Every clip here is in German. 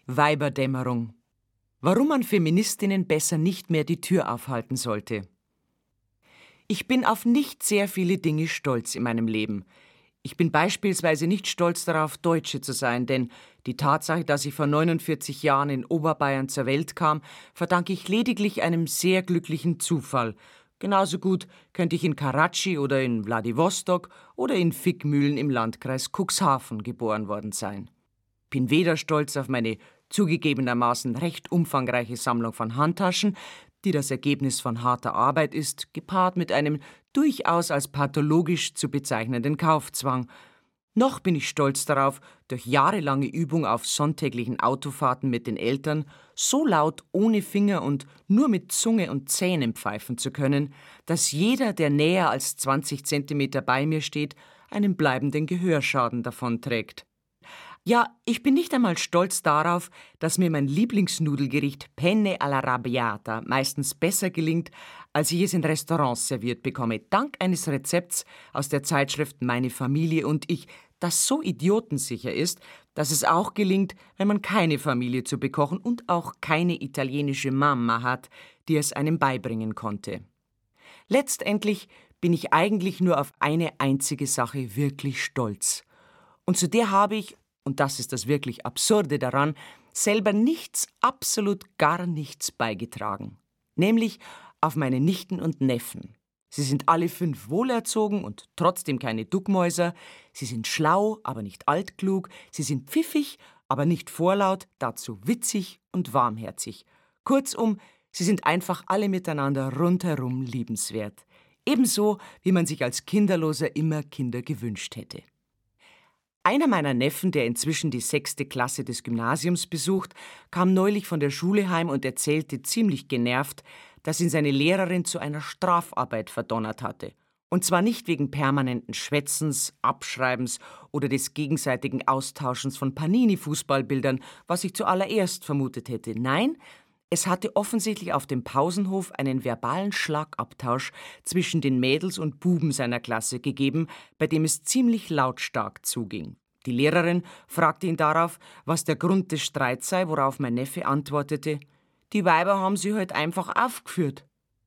Weiberdämmerung. Warum man Feministinnen besser nicht mehr die Tür aufhalten sollte. Ich bin auf nicht sehr viele Dinge stolz in meinem Leben. Ich bin beispielsweise nicht stolz darauf, Deutsche zu sein, denn die Tatsache, dass ich vor 49 Jahren in Oberbayern zur Welt kam, verdanke ich lediglich einem sehr glücklichen Zufall. Genauso gut könnte ich in Karachi oder in Wladiwostok oder in Fickmühlen im Landkreis Cuxhaven geboren worden sein. Ich bin weder stolz auf meine zugegebenermaßen recht umfangreiche Sammlung von Handtaschen, die das Ergebnis von harter Arbeit ist, gepaart mit einem durchaus als pathologisch zu bezeichnenden Kaufzwang. Noch bin ich stolz darauf, durch jahrelange Übung auf sonntäglichen Autofahrten mit den Eltern so laut ohne Finger und nur mit Zunge und Zähnen pfeifen zu können, dass jeder, der näher als 20 Zentimeter bei mir steht, einen bleibenden Gehörschaden davonträgt. Ja, ich bin nicht einmal stolz darauf, dass mir mein Lieblingsnudelgericht Penne alla Rabbiata meistens besser gelingt, als ich es in Restaurants serviert bekomme, dank eines Rezepts aus der Zeitschrift Meine Familie und ich, das so idiotensicher ist, dass es auch gelingt, wenn man keine Familie zu bekochen und auch keine italienische Mama hat, die es einem beibringen konnte. Letztendlich bin ich eigentlich nur auf eine einzige Sache wirklich stolz. Und zu der habe ich, und das ist das wirklich Absurde daran, selber nichts, absolut gar nichts beigetragen. Nämlich auf meine Nichten und Neffen. Sie sind alle 5 wohlerzogen und trotzdem keine Duckmäuser. Sie sind schlau, aber nicht altklug. Sie sind pfiffig, aber nicht vorlaut, dazu witzig und warmherzig. Kurzum, sie sind einfach alle miteinander rundherum liebenswert. Ebenso, wie man sich als Kinderloser immer Kinder gewünscht hätte. Einer meiner Neffen, der inzwischen die 6. Klasse des Gymnasiums besucht, kam neulich von der Schule heim und erzählte ziemlich genervt, dass ihn seine Lehrerin zu einer Strafarbeit verdonnert hatte. Und zwar nicht wegen permanenten Schwätzens, Abschreibens oder des gegenseitigen Austauschens von Panini-Fußballbildern, was ich zuallererst vermutet hätte. Nein, es hatte offensichtlich auf dem Pausenhof einen verbalen Schlagabtausch zwischen den Mädels und Buben seiner Klasse gegeben, bei dem es ziemlich lautstark zuging. Die Lehrerin fragte ihn darauf, was der Grund des Streits sei, worauf mein Neffe antwortete: Die Weiber haben sie halt einfach aufgeführt.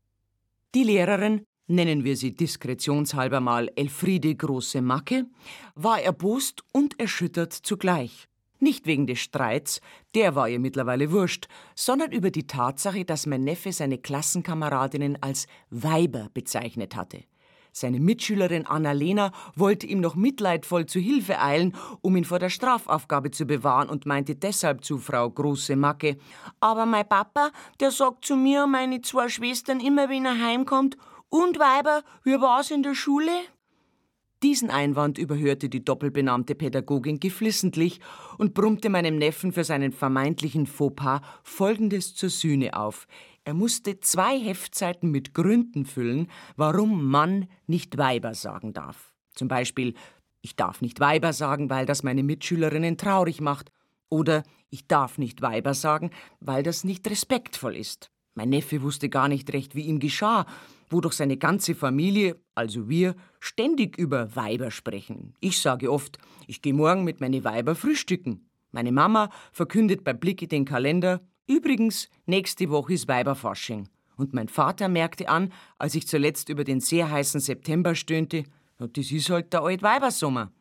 Die Lehrerin, nennen wir sie diskretionshalber mal Elfriede Große Macke, war erbost und erschüttert zugleich. Nicht wegen des Streits, der war ihr mittlerweile wurscht, sondern über die Tatsache, dass mein Neffe seine Klassenkameradinnen als Weiber bezeichnet hatte. Seine Mitschülerin Annalena wollte ihm noch mitleidvoll zu Hilfe eilen, um ihn vor der Strafaufgabe zu bewahren und meinte deshalb zu Frau Große Macke: Aber mein Papa, der sagt zu mir und meine 2 Schwestern immer, wenn er heimkommt: Und Weiber, wie war's in der Schule? Diesen Einwand überhörte die doppelbenannte Pädagogin geflissentlich und brummte meinem Neffen für seinen vermeintlichen Fauxpas Folgendes zur Sühne auf. Er musste 2 Heftseiten mit Gründen füllen, warum Mann nicht Weiber sagen darf. Zum Beispiel: Ich darf nicht Weiber sagen, weil das meine Mitschülerinnen traurig macht. Oder ich darf nicht Weiber sagen, weil das nicht respektvoll ist. Mein Neffe wusste gar nicht recht, wie ihm geschah, wodurch seine ganze Familie, also wir, ständig über Weiber sprechen. Ich sage oft, ich gehe morgen mit meinen Weiber frühstücken. Meine Mama verkündet bei Blick in den Kalender: Übrigens, nächste Woche ist Weiberfasching. Und mein Vater merkte an, als ich zuletzt über den sehr heißen September stöhnte: Das ist halt der alte Weibersommer.